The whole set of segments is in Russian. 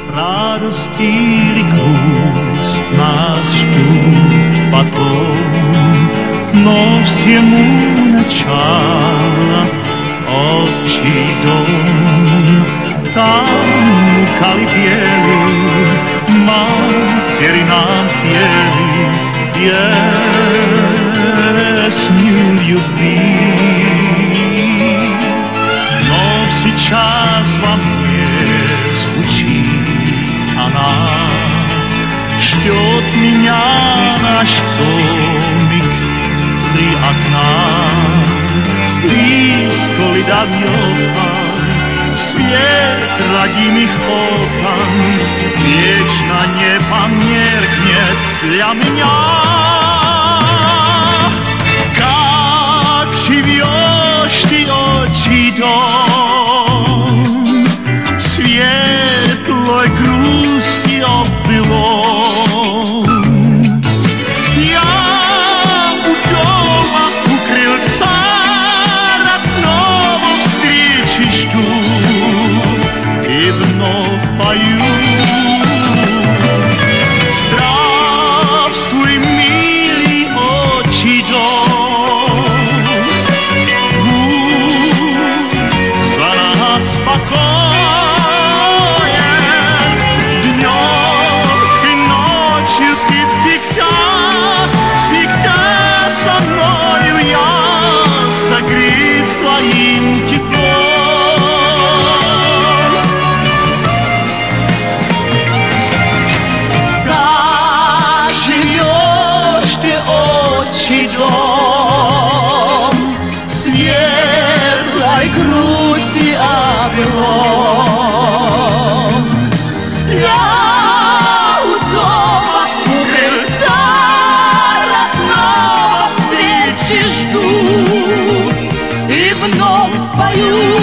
Радость или грусть нас ждут потом, но всему начало отчий дом. Там у колыбели матери нам пели песню любви. Но сейчас во мне звучит она, ждет меня наш домик в 3 окна. Близко ли до вьёха свет родимых окон, вечно не померкнет для меня. Как живешь ты, отчий дом, светлой грусти обвелом. Я у дома, у крыльца родного встречи жду и вновь пою. Здравствуй, милый отчий дом, будь за нас спокоен. Днем и ночью ты всегда со мною, я согрет твоим теплом. Как живешь ты, отчий дом, светлой грусти обвелом. Я у дома, у крыльца родного встречи жду и вновь пою.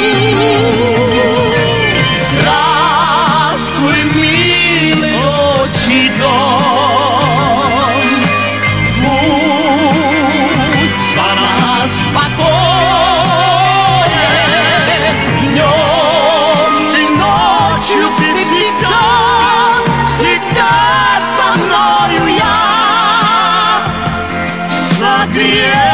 Здравствуй, милый отчий дом, будь за нас спокоен. Днем и ночью ты всегда со мною, я согрет